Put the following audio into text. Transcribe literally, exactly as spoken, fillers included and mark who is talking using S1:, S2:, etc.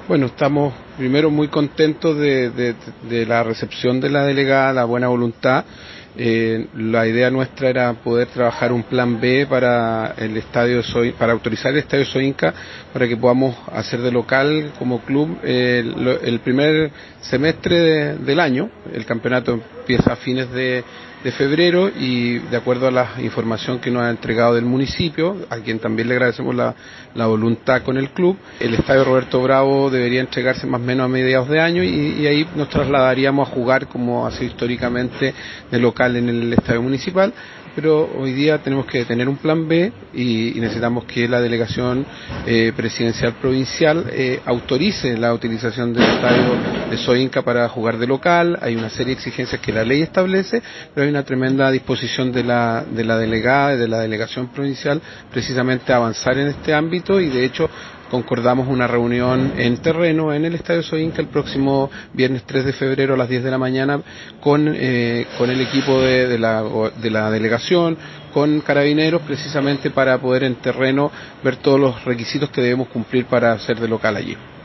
S1: Bueno, estamos primero muy contentos de, de, de la recepción de la delegada, la buena voluntad. Eh, la idea nuestra era poder trabajar un plan B para el estadio Soy, para autorizar el estadio Soinca, para que podamos hacer de local como club eh, el, el primer semestre de, del año. El campeonato empieza a fines de, de febrero y de acuerdo a la información que nos ha entregado del municipio, a quien también le agradecemos la, la voluntad con el club, el estadio Roberto Bravo debería entregarse más o menos a mediados de año y, y ahí nos trasladaríamos a jugar como ha sido históricamente de local en el estadio municipal, pero hoy día tenemos que tener un plan B y, y necesitamos que la delegación eh, presidencial provincial eh, autorice la utilización del estadio de Soinca para jugar de local. Hay una serie de exigencias que la ley establece, pero hay una tremenda disposición de la, de la delegada y de la delegación provincial precisamente a avanzar en este ámbito y de hecho concordamos una reunión en terreno en el Estadio Soinca el próximo viernes tres de febrero a las diez de la mañana con, eh, con el equipo de, de, la, de la delegación, con carabineros, precisamente para poder en terreno ver todos los requisitos que debemos cumplir para ser de local allí.